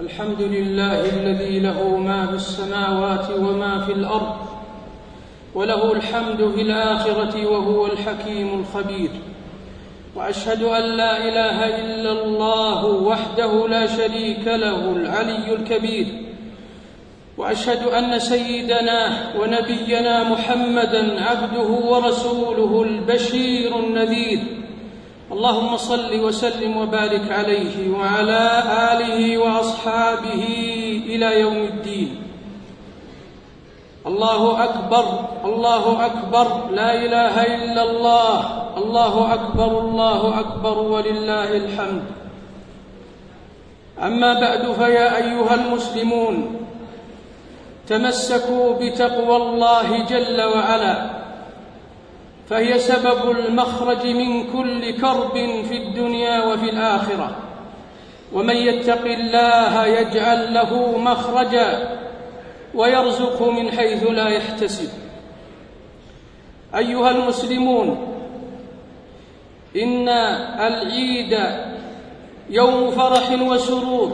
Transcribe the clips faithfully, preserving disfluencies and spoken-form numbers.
الحمد لله الذي له ما في السماوات وما في الأرض، وله الحمد في الآخرة وهو الحكيم الخبير. وأشهد أن لا إله إلا الله وحده لا شريك له العلي الكبير، وأشهد أن سيدنا ونبينا محمدًا عبده ورسوله البشير النذير. اللهم صل وسلم وبارك عليه وعلى آله وأصحابه إلى يوم الدين. الله أكبر، الله أكبر، لا إله إلا الله، الله أكبر، الله أكبر ولله الحمد. أما بعد، فيا أيها المسلمون، تمسكوا بتقوى الله جل وعلا، فهي سبب المخرج من كل كرب في الدنيا وفي الآخرة. ومن يتق الله يجعل له مخرجا ويرزقه من حيث لا يحتسب. أيها المسلمون، إن العيد يوم فرح وسرور،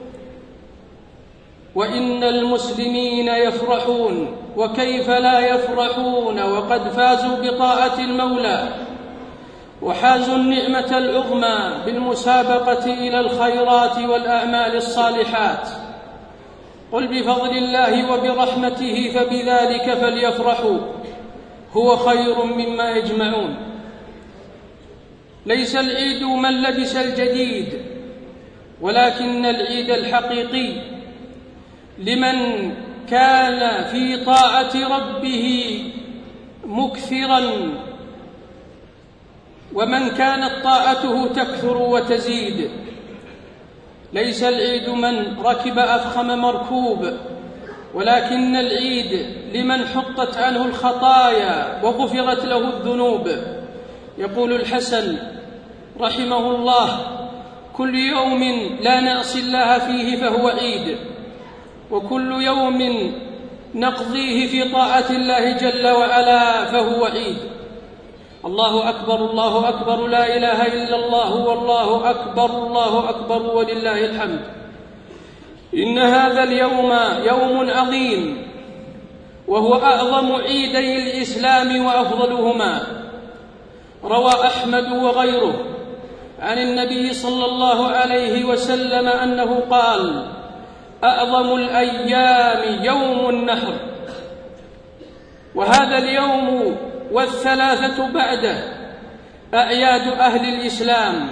وإن المسلمين يفرحون، وكيف لا يفرحون وقد فازوا بطاعة المولى وحازوا النعمة العظمى بالمسابقة إلى الخيرات والأعمال الصالحات. قل بفضل الله وبرحمته فبذلك فليفرحوا هو خير مما يجمعون. ليس العيد من لبس الجديد، ولكن العيد الحقيقي لمن كان في طاعة ربه مكثرا، ومن كانت طاعته تكثر وتزيد. ليس العيد من ركب أفخم مركوب، ولكن العيد لمن حطت عنه الخطايا وغفرت له الذنوب. يقول الحسن رحمه الله: كل يوم لا نعصي الله فيه فهو عيد، وكل يوم نقضيه في طاعة الله جل وعلا فهو عيد. الله أكبر، الله أكبر، لا إله إلا الله، والله أكبر، الله أكبر ولله الحمد. إن هذا اليوم يوم عظيم، وهو أعظم عيدي الإسلام وأفضلهما. روى أحمد وغيره عن النبي صلى الله عليه وسلم أنه قال: أعظم الأيام يوم النحر. وهذا اليوم والثلاثة بعده أعياد أهل الإسلام.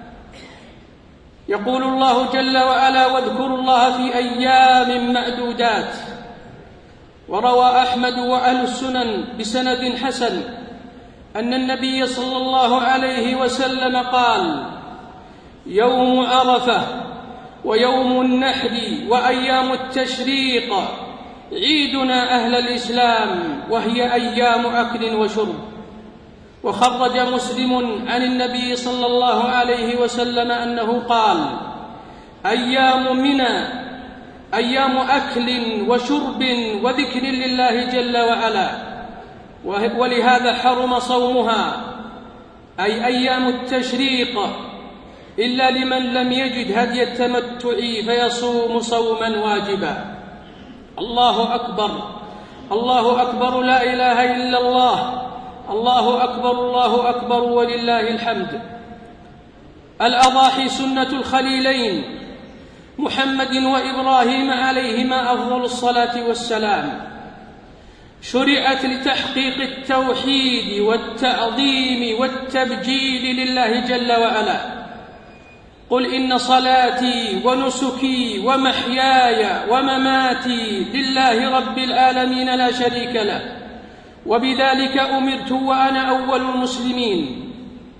يقول الله جل وعلا: واذكروا الله في أيام معدودات. وروى أحمد وأهل السنن بسند حسن أن النبي صلى الله عليه وسلم قال: يوم عرفة ويوم النحر وأيام التشريق عيدنا أهل الإسلام، وهي أيام أكل وشرب. وخرج مسلم عن النبي صلى الله عليه وسلم أنه قال: أيام منى أيام أكل وشرب وذكر لله جل وعلا، ولهذا حرم صومها، أي أيام التشريق، إلا لمن لم يجد هدي التمتع فيصوم صوما واجبا. الله أكبر، الله أكبر، لا إله إلا الله، الله أكبر، الله أكبر ولله الحمد. الأضاحي سنة الخليلين محمد وإبراهيم عليهما أفضل الصلاة والسلام، شرعت لتحقيق التوحيد والتعظيم والتبجيل لله جل وعلا. قل إن صلاتي ونسكي ومحياي ومماتي لله رب العالمين لا شريك له، وبذلك أمرت وأنا أول المسلمين.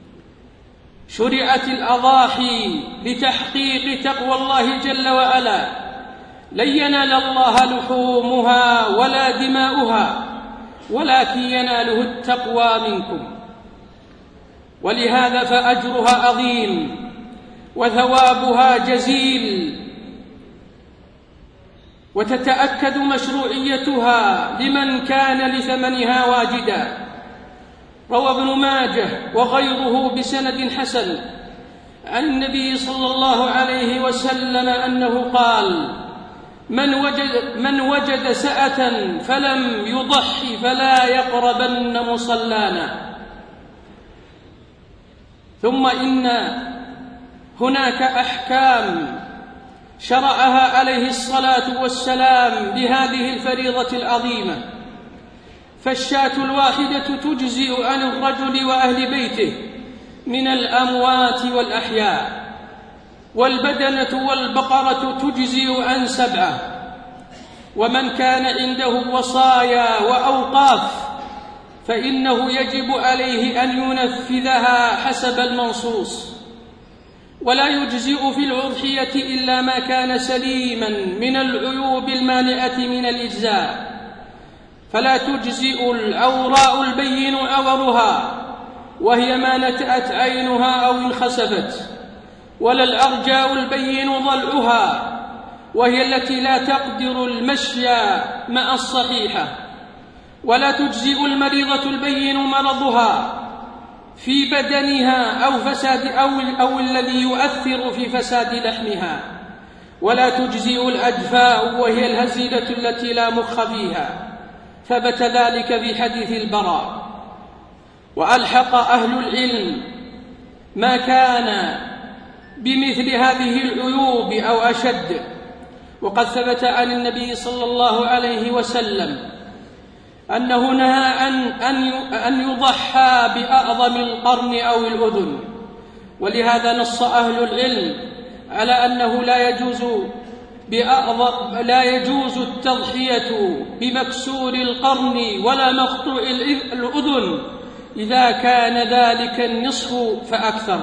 شرعت الأضاحي لتحقيق تقوى الله جل وعلا، لن ينال الله لحومها ولا دماؤها، ولكن يناله التقوى منكم. ولهذا فأجرها عظيم وثوابها جزيل، وتتأكد مشروعيتها لمن كان لثمنها واجدا. روى ابن ماجه وغيره بسند حسن عن النبي صلى الله عليه وسلم أنه قال: من وجد, من وجد سأة فلم يضحي فلا يقربن مصلانا. ثم إن هناك أحكام شرعها عليه الصلاة والسلام لهذه الفريضة العظيمة، فالشاة الواحدة تجزئ عن الرجل وأهل بيته من الأموات والأحياء، والبدنة والبقرة تجزئ عن سبعة، ومن كان عنده وصايا وأوقاف فإنه يجب عليه أن ينفذها حسب المنصوص. ولا يجزئ في الأضحية إلا ما كان سليما من العيوب المانعة من الإجزاء، فلا تجزئ العوراء البين عورها وهي ما نتأت عينها أو انخسفت، ولا الأرجاء البين ضلعها وهي التي لا تقدر المشي مع الصحيحة، ولا تجزئ المريضة البين مرضها في بدنها أو فساد أو, أو الذي يؤثر في فساد لحمها، ولا تجزئ الأجفاء وهي الهزيلة التي لا مخ فيها، ثبت ذلك في حديث البراء. وألحق أهل العلم ما كان بمثل هذه العيوب أو أشد، وقد ثبت عن النبي صلى الله عليه وسلم أنه نهى أن يضحى بأعظم القرن أو الأذن، ولهذا نص أهل العلم على أنه لا يجوز بأعظم لا يجوز التضحية بمكسور القرن ولا مقطوع الأذن إذا كان ذلك النصف فأكثر.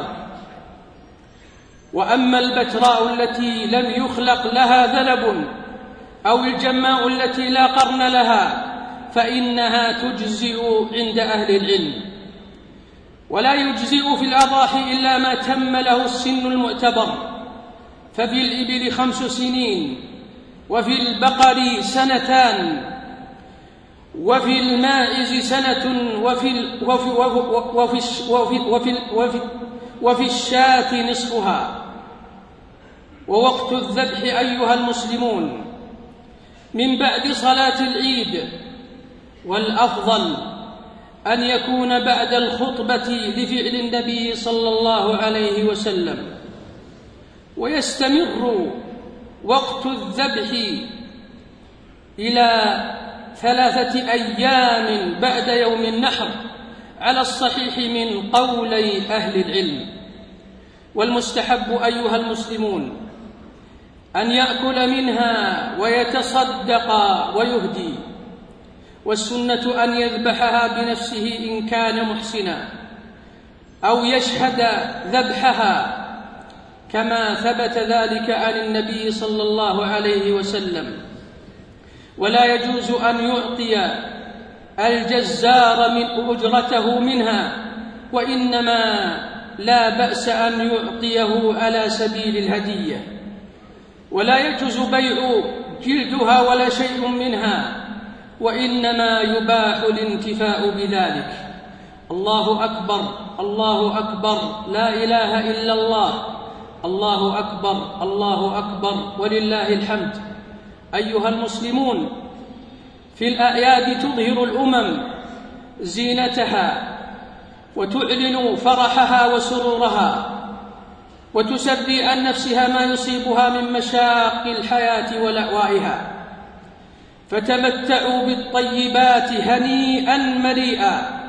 وأما البتراء التي لم يخلق لها ذنب أو الجماء التي لا قرن لها فإنها تجزئ عند أهل العلم. ولا يجزئ في الأضاحي إلا ما تم له السن المعتبر، ففي الإبل خمس سنين، وفي البقر سنتان، وفي الماعز سنة، وفي وفي وفي وفي وفي وفي وفي الشاة نصفها. ووقت الذبح أيها المسلمون من بعد صلاة العيد، والأفضل أن يكون بعد الخطبة لفعل النبي صلى الله عليه وسلم، ويستمر وقت الذبح إلى ثلاثة أيام بعد يوم النحر على الصحيح من قولي أهل العلم. والمستحب أيها المسلمون أن يأكل منها ويتصدق ويهدي، والسنة أن يذبحها بنفسه إن كان محسنا، أو يشهد ذبحها كما ثبت ذلك عن النبي صلى الله عليه وسلم. ولا يجوز أن يعطي الجزار من أجرته منها، وإنما لا بأس أن يعطيه على سبيل الهدية. ولا يجوز بيع جلدها ولا شيء منها، وإنما يباح الانتفاع بذلك. الله أكبر، الله أكبر، لا إله إلا الله، الله أكبر، الله أكبر، ولله الحمد. أيها المسلمون، في الأعياد تظهر الأمم زينتها وتعلن فرحها وسرورها، وتسري عن نفسها ما يصيبها من مشاق الحياة ولأوائها، فتمتعوا بالطيبات هنيئا مريئا.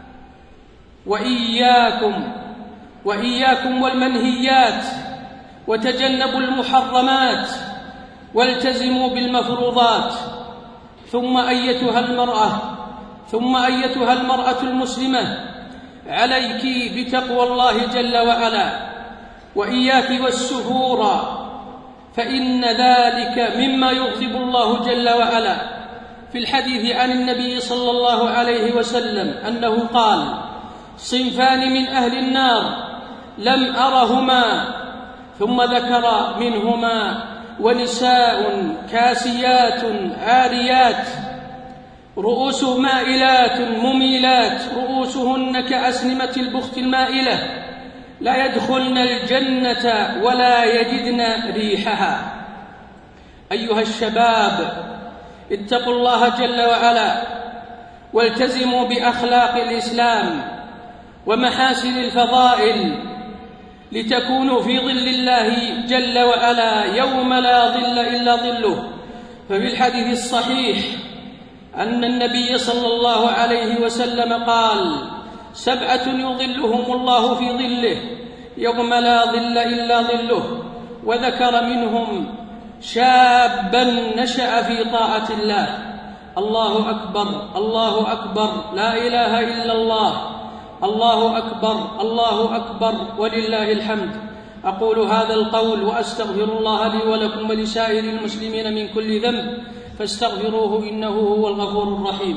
وإياكم وإياكم والمنهيات، وتجنبوا المحرمات، والتزموا بالمفروضات. ثم أيتها المرأة ثم أيتها المرأة المسلمة، عليك بتقوى الله جل وعلا، وإياك والسفور، فإن ذلك مما يغضب الله جل وعلا. في الحديث عن النبي صلى الله عليه وسلم أنه قال: صنفان من أهل النار لم أرهما، ثم ذكر منهما: ونساء كاسيات عاريات، رؤوس مائلات مميلات، رؤوسهن كأسنمة البخت المائلة، لا يدخلن الجنة ولا يجدن ريحها. أيها الشباب، اتقوا الله جل وعلا والتزموا بأخلاق الإسلام ومحاسن الفضائل لتكونوا في ظل الله جل وعلا يوم لا ظل إلا ظله. ففي الحديث الصحيح أن النبي صلى الله عليه وسلم قال: سبعة يظلهم الله في ظله يوم لا ظل إلا ظله، وذكر منهم شابا نشأ في طاعة الله. الله أكبر، الله أكبر، لا إله إلا الله، الله أكبر، الله أكبر، ولله الحمد. أقول هذا القول وأستغفر الله لي ولكم ولسائر المسلمين من كل ذنب، فاستغفروه إنه هو الغفور الرحيم.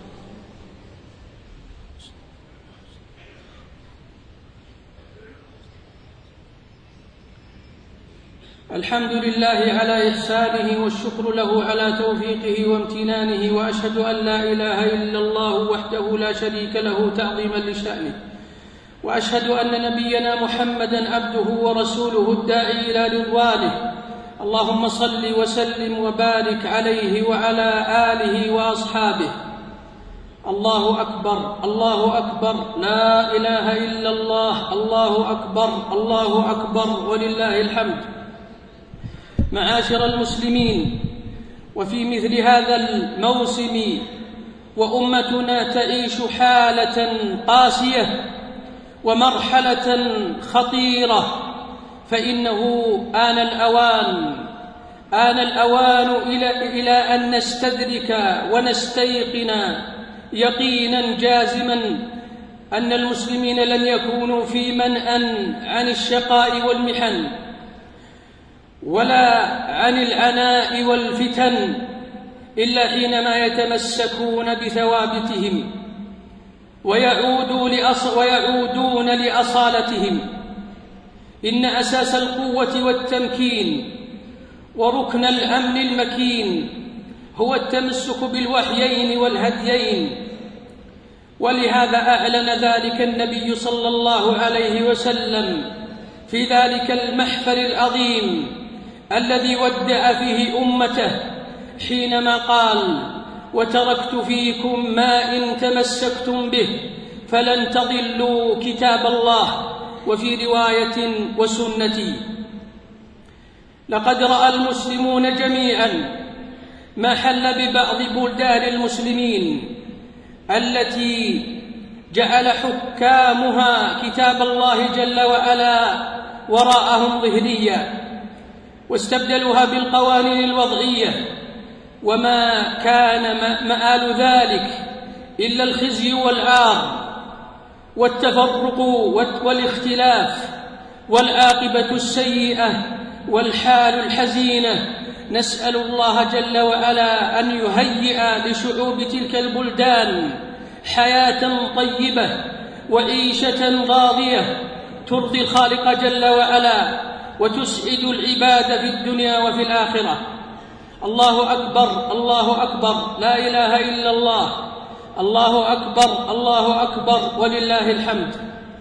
الحمد لله على إحسانه، والشكر له على توفيقه وامتنانه، وأشهد أن لا إله إلا الله وحده لا شريك له تعظيما لشأنه، وأشهد أن نبينا محمدا عبده ورسوله الداعي إلى رضوانه. اللهم صل وسلم وبارك عليه وعلى آله وأصحابه. الله أكبر، الله أكبر، لا إله إلا الله، الله أكبر، الله أكبر، ولله الحمد. معاشر المسلمين، وفي مثل هذا الموسم وأمتنا تعيش حالة قاسية ومرحلة خطيرة، فإنه آن الأوان آن الأوان إلى, إلى أن نستدرك ونستيقن يقينا جازما أن المسلمين لن يكونوا في منأ عن الشقاء والمحن ولا عن العناء والفتن إلا حينما يتمسكون بثوابتهم ويعودون لأصالتهم. إن أساس القوة والتمكين وركن الأمن المكين هو التمسك بالوحيين والهديين، ولهذا أعلن ذلك النبي صلى الله عليه وسلم في ذلك المحفل العظيم الذي ودع فيه أمته حينما قال: وتركت فيكم ما إن تمسكتم به فلن تضلوا كتاب الله، وفي رواية وسنتي. لقد رأى المسلمون جميعا ما حل ببعض بلدان المسلمين التي جعل حكامها كتاب الله جل وعلا وراءهم ظهريا، واستبدلوها بالقوانين الوضعية، وما كان مآل ذلك إلا الخزي والعار والتفرق والاختلاف والعاقبة السيئة والحال الحزينة. نسأل الله جل وعلا أن يهيئ لشعوب تلك البلدان حياة طيبة وعيشة راضية ترضي الخالق جل وعلا وتسعد العباد في الدنيا وفي الآخرة. الله أكبر، الله أكبر، لا إله إلا الله، الله أكبر، الله أكبر، ولله الحمد.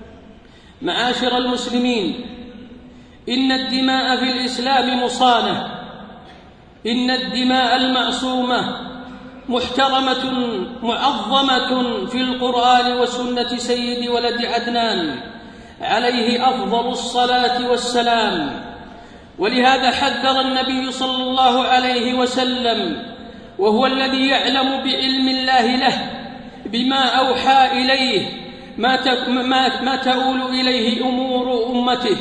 معاشر المسلمين، إن الدماء في الإسلام مصانة، إن الدماء المعصومة محترمة معظمة في القرآن وسنة سيد ولد عدنان عليه أفضل الصلاة والسلام. ولهذا حذر النبي صلى الله عليه وسلم، وهو الذي يعلم بعلم الله له بما أوحى إليه ما تؤول إليه أمور أمته،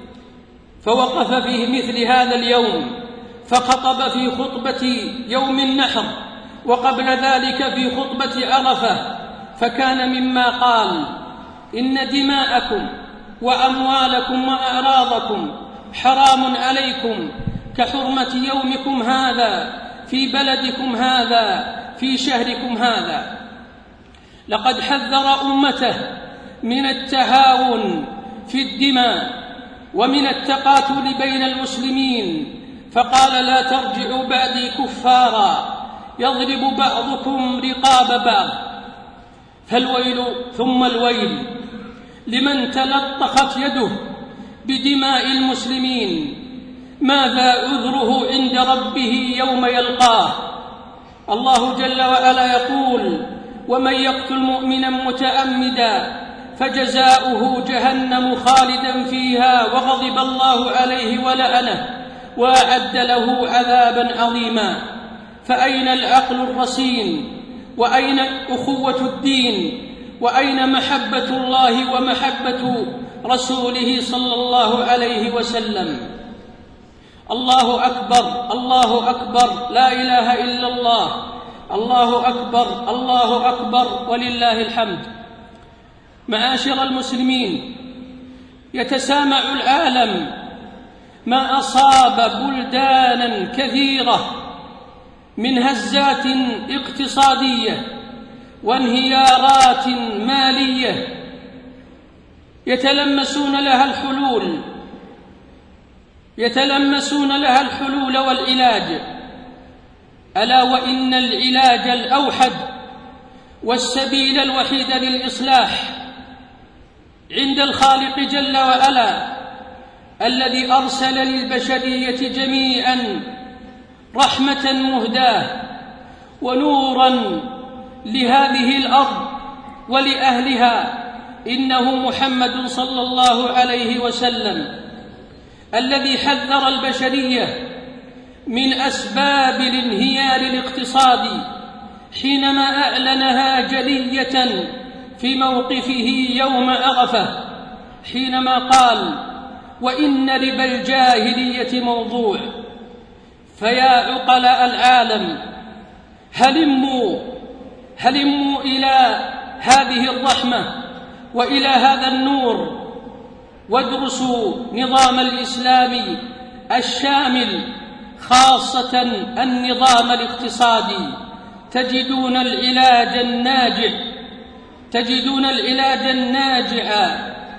فوقف في مثل هذا اليوم فخطب في خطبة يوم النحر، وقبل ذلك في خطبة عرفة، فكان مما قال: إن دماءكم وأموالكم وأعراضكم حرام عليكم كحرمة يومكم هذا في بلدكم هذا في شهركم هذا. لقد حذر أمته من التهاون في الدماء ومن التقاتل بين المسلمين، فقال: لا ترجعوا بعدي كفارا يضرب بعضكم رقاب بعض. فالويل ثم الويل لمن تلطخت يده بدماء المسلمين ماذا عذره عند ربه يوم يلقاه؟ الله جل وعلا يقول: ومن يقتل مؤمنا متعمدا فجزاؤه جهنم خالدا فيها وغضب الله عليه ولعنه وأعد له عذابا عظيما. فأين العقل الرصين؟ وأين أخوة الدين؟ وأين محبة الله ومحبة رسوله صلى الله عليه وسلم؟ الله أكبر، الله أكبر، لا إله إلا الله، الله أكبر، الله أكبر، ولله الحمد. معاشر المسلمين، يتسامع العالم ما أصاب بلدانا كثيرة من هزات اقتصادية وانهيارات مالية يتلمسون لها الحلول يتلمسون لها الحلول والعلاج. ألا وإن العلاج الأوحد والسبيل الوحيد للإصلاح عند الخالق جل وعلا الذي أرسل للبشرية جميعا رحمة مهداة ونورا لهذه الأرض ولأهلها، إنه محمد صلى الله عليه وسلم الذي حذر البشرية من أسباب الانهيار الاقتصادي حينما أعلنها جلية في موقفه يوم عرفة، حينما قال: وإن ربا الجاهلية موضوع. فيا عقلاء العالم، هلموا هلموا إلى هذه الرحمة وإلى هذا النور، وادرسوا نظام الإسلامي الشامل، خاصة النظام الاقتصادي. تجدون العلاج الناجح تجدون العلاج الناجع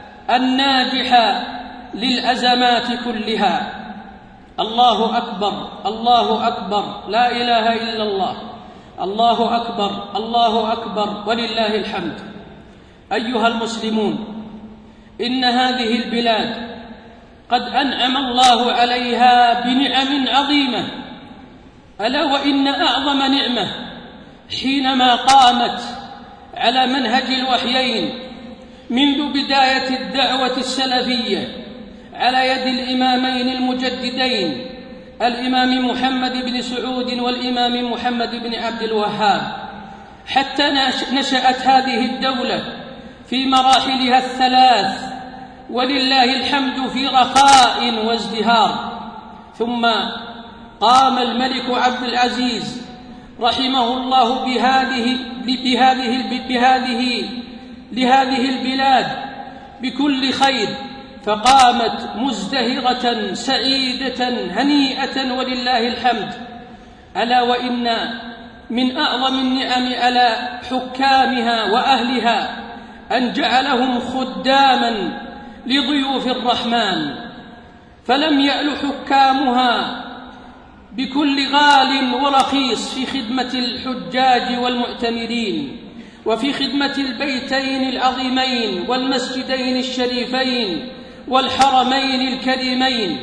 الناجح للأزمات كلها. الله أكبر، الله أكبر، لا إله إلا الله، الله أكبر، الله أكبر، ولله الحمد. أيها المسلمون، إن هذه البلاد قد أنعم الله عليها بنعم عظيمة، ألا وإن أعظم نعمة حينما قامت على منهج الوحيين منذ بداية الدعوة السلفية على يد الإمامين المجددين الإمام محمد بن سعود والإمام محمد بن عبد الوهاب، حتى نشأت هذه الدولة في مراحلها الثلاث ولله الحمد في رخاء وازدهار. ثم قام الملك عبد العزيز رحمه الله بهذه بهذه بهذه لهذه البلاد بكل خير، فقامت مزدهرة سعيدة هنيئة ولله الحمد. ألا وإن من أعظم النعم على حكامها وأهلها أن جعلهم خداما لضيوف الرحمن، فلم يأل حكامها بكل غال ورخيص في خدمة الحجاج والمعتمرين، وفي خدمة البيتين العظيمين والمسجدين الشريفين والحرمين الكريمين.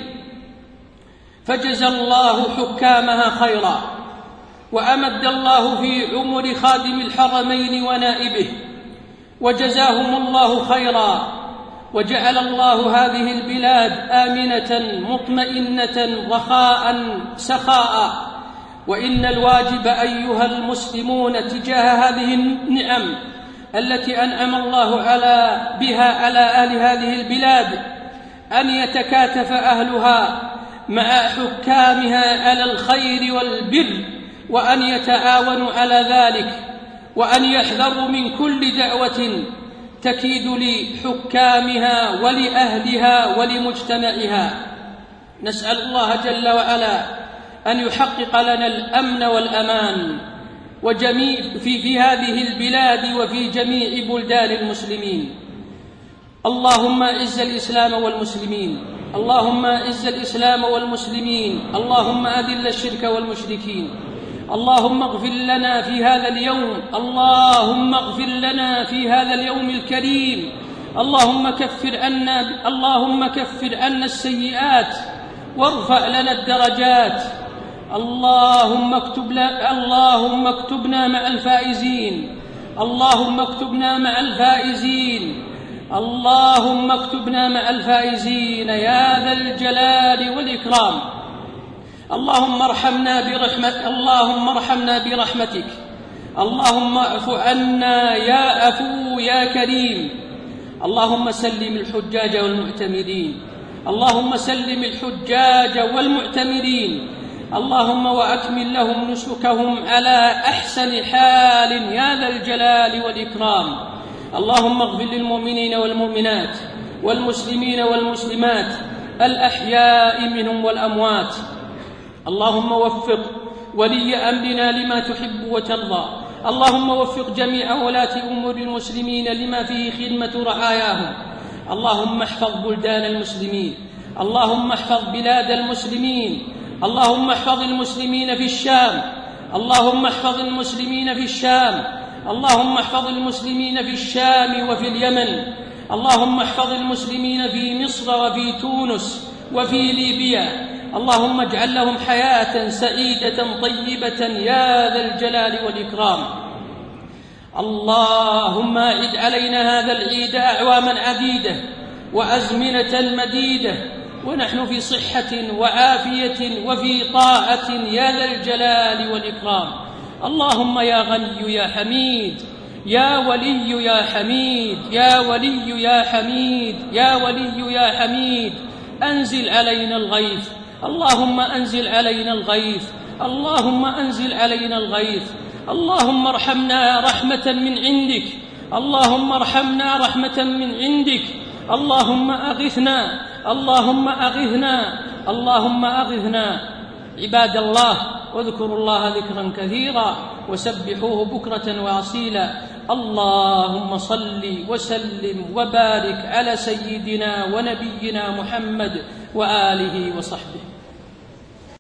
فجزى الله حكامها خيرا، وأمد الله في عمر خادم الحرمين ونائبه، وجزاهم الله خيرا، وجعل الله هذه البلاد آمنة مطمئنة رخاء سخاء. وإن الواجب أيها المسلمون تجاه هذه النعم التي أنعم الله على بها على أهل هذه البلاد أن يتكاتف أهلها مع حكامها على الخير والبر، وأن يتعاونوا على ذلك، وأن يحذروا من كل دعوة تكيد لحكامها ولأهلها ولمجتمعها. نسأل الله جل وعلا أن يحقق لنا الأمن والأمان وجميع في, في هذه البلاد وفي جميع بلدان المسلمين. اللهم أعز الإسلام والمسلمين، اللهم أعز الإسلام والمسلمين، اللهم أذل الشرك والمشركين. اللهم اغفر لنا في هذا اليوم اللهم اغفر لنا في هذا اليوم الكريم. اللهم كفر عنا اللهم كفر عنا السيئات وارفع لنا الدرجات. اللهم اكتب اللهم اكتبنا مع الفائزين. اللهم اكتبنا مع الفائزين. اللهم اكتبنا مع الفائزين يا ذا الجلال والإكرام. اللهم ارحمنا برحمتك اللهم ارحمنا برحمتك. اللهم اعف عنا يا عفو يا كريم. اللهم سلم الحجاج والمعتمرين. اللهم سلم الحجاج والمعتمرين. اللهم وأكمل لهم نسكهم على أحسن حال يا ذا الجلال والإكرام. اللهم اغفر للمؤمنين والمؤمنات والمسلمين والمسلمات الأحياء منهم والأموات. اللهم وفق ولي أمرنا لما تحب وترضى. اللهم وفق جميع ولاة أمور المسلمين لما فيه خدمة رعاياهم. اللهم احفظ بلدان المسلمين. اللهم احفظ بلاد المسلمين. اللهم احفظ المسلمين في الشام. اللهم احفظ المسلمين في الشام. اللهم احفظ المسلمين في الشام وفي اليمن. اللهم احفظ المسلمين في مصر وفي تونس وفي ليبيا. اللهم اجعل لهم حياة سعيدة طيبة يا ذا الجلال والإكرام. اللهم أعد علينا هذا العيد أعواما عديدة وأزمنة مديدة ونحن في صحة وعافية وفي طاعة يا ذا الجلال والإكرام. اللهم يا غني يا حميد يا ولي يا حميد يا ولي يا حميد يا ولي يا حميد أنزل علينا الغيث. اللهم أنزل علينا الغيث. اللهم أنزل علينا الغيث. اللهم ارحمنا رحمة من عندك. اللهم ارحمنا رحمة من عندك. اللهم أغثنا. اللهم أغثنا. اللهم أغثنا. عباد الله، واذكروا الله ذكرا كثيرا وسبحوه بكرة وأصيلا. اللهم صل وسلم وبارك على سيدنا ونبينا محمد وآله وصحبه.